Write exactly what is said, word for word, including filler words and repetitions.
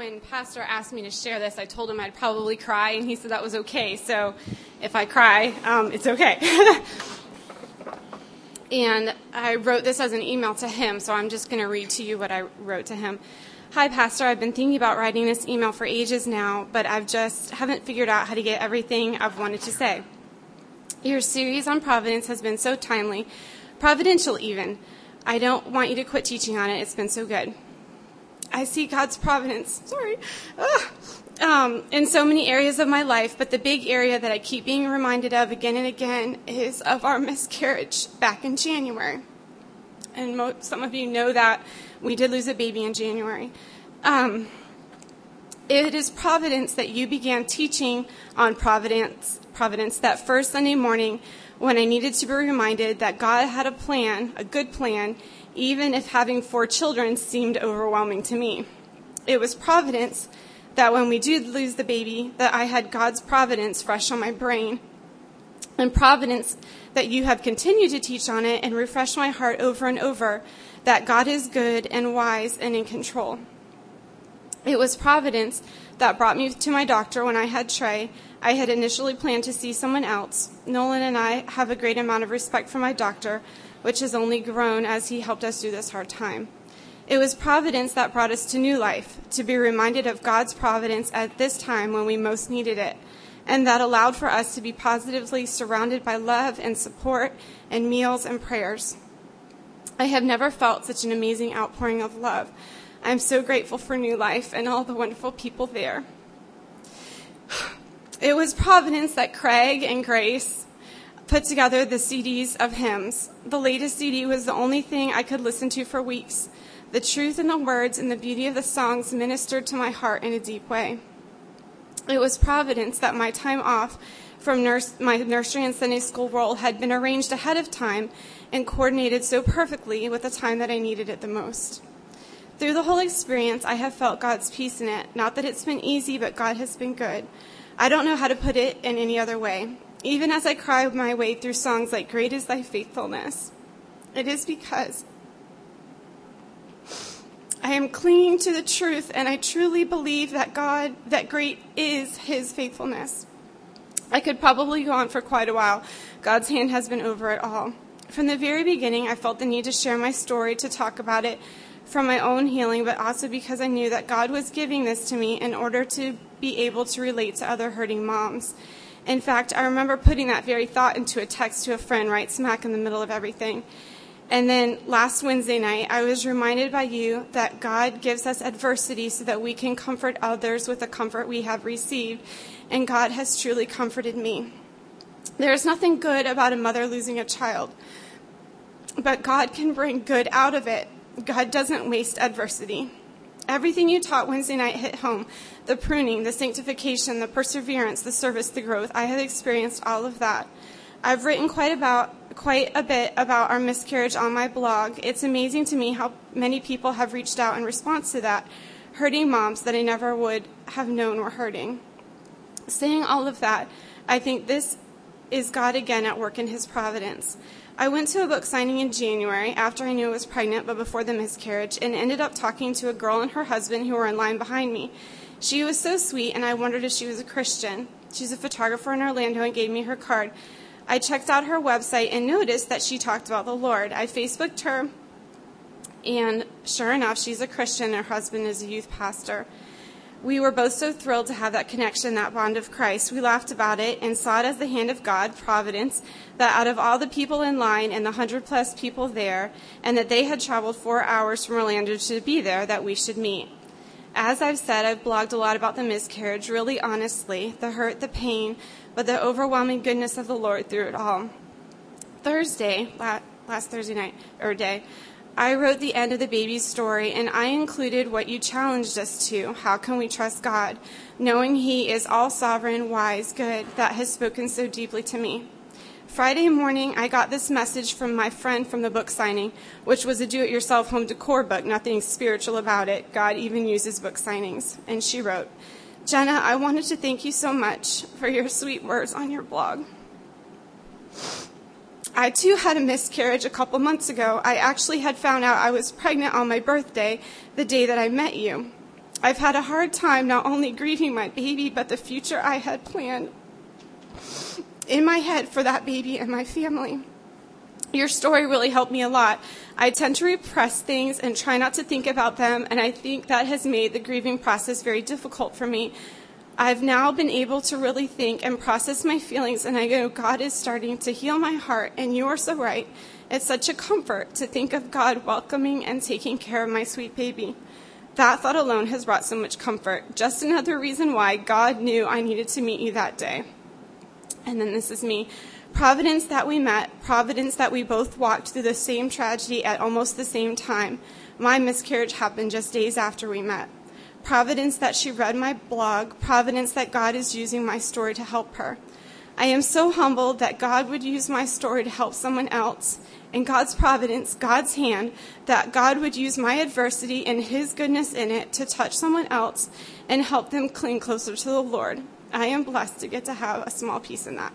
when Pastor asked me to share this, I told him I'd probably cry, and he said that was okay. So if I cry, um, it's okay. And I wrote this as an email to him, so I'm just going to read to you what I wrote to him. Hi, Pastor. I've been thinking about writing this email for ages now, but I've just haven't figured out how to get everything I've wanted to say. Your series on Providence has been so timely, providential even. I don't want you to quit teaching on it. It's been so good. I see God's providence, sorry, um, in so many areas of my life, but the big area that I keep being reminded of again and again is of our miscarriage back in January. And mo- some of you know that we did lose a baby in January. Um, it is providence that you began teaching on providence, providence that first Sunday morning when I needed to be reminded that God had a plan, a good plan, even if having four children seemed overwhelming to me. It was providence that when we did lose the baby, that I had God's providence fresh on my brain. And providence that you have continued to teach on it and refresh my heart over and over, that God is good and wise and in control. It was providence that brought me to my doctor when I had Trey. I had initially planned to see someone else. Nolan and I have a great amount of respect for my doctor, which has only grown as he helped us through this hard time. It was providence that brought us to New Life, to be reminded of God's providence at this time when we most needed it, and that allowed for us to be positively surrounded by love and support and meals and prayers. I have never felt such an amazing outpouring of love. I'm so grateful for New Life and all the wonderful people there. It was providence that Craig and Grace put together the C Ds of hymns. The latest C D was the only thing I could listen to for weeks. The truth in the words and the beauty of the songs ministered to my heart in a deep way. It was providence that my time off from nurse, my nursery and Sunday school role had been arranged ahead of time and coordinated so perfectly with the time that I needed it the most. Through the whole experience, I have felt God's peace in it. Not that it's been easy, but God has been good. I don't know how to put it in any other way. Even as I cry my way through songs like Great is Thy Faithfulness, it is because I am clinging to the truth, and I truly believe that God, that great is His faithfulness. I could probably go on for quite a while. God's hand has been over it all. From the very beginning, I felt the need to share my story, to talk about it from my own healing, but also because I knew that God was giving this to me in order to be able to relate to other hurting moms. In fact, I remember putting that very thought into a text to a friend right smack in the middle of everything. And then last Wednesday night, I was reminded by you that God gives us adversity so that we can comfort others with the comfort we have received. And God has truly comforted me. There is nothing good about a mother losing a child, but God can bring good out of it. God doesn't waste adversity. Everything you taught Wednesday night hit home. The pruning, the sanctification, the perseverance, the service, the growth. I have experienced all of that. I've written quite about quite a bit about our miscarriage on my blog. It's amazing to me how many people have reached out in response to that, hurting moms that I never would have known were hurting. Saying all of that, I think this is God again at work in His providence. I went to a book signing in January after I knew I was pregnant, but before the miscarriage, and ended up talking to a girl and her husband who were in line behind me. She was so sweet, and I wondered if she was a Christian. She's a photographer in Orlando and gave me her card. I checked out her website and noticed that she talked about the Lord. I Facebooked her, and sure enough, she's a Christian, and her husband is a youth pastor. We were both so thrilled to have that connection, that bond of Christ. We laughed about it and saw it as the hand of God, providence, that out of all the people in line and the hundred plus people there, and that they had traveled four hours from Orlando to be there, that we should meet. As I've said, I've blogged a lot about the miscarriage, really honestly, the hurt, the pain, but the overwhelming goodness of the Lord through it all. Thursday, last Thursday night, or day, I wrote the end of the baby's story, and I included what you challenged us to. How can we trust God, knowing He is all sovereign, wise, good, that has spoken so deeply to me. Friday morning, I got this message from my friend from the book signing, which was a do-it-yourself home decor book, nothing spiritual about it. God even uses book signings. And she wrote, Jenna, I wanted to thank you so much for your sweet words on your blog. I, too, had a miscarriage a couple months ago. I actually had found out I was pregnant on my birthday, the day that I met you. I've had a hard time not only grieving my baby, but the future I had planned in my head for that baby and my family. Your story really helped me a lot. I tend to repress things and try not to think about them, and I think that has made the grieving process very difficult for me. I've now been able to really think and process my feelings, and I know God is starting to heal my heart, and you're so right. It's such a comfort to think of God welcoming and taking care of my sweet baby. That thought alone has brought so much comfort. Just another reason why God knew I needed to meet you that day. And then this is me. Providence that we met, providence that we both walked through the same tragedy at almost the same time. My miscarriage happened just days after we met. Providence that she read my blog, providence that God is using my story to help her. I am so humbled that God would use my story to help someone else. And God's providence, God's hand, that God would use my adversity and his goodness in it to touch someone else and help them cling closer to the Lord. I am blessed to get to have a small piece in that.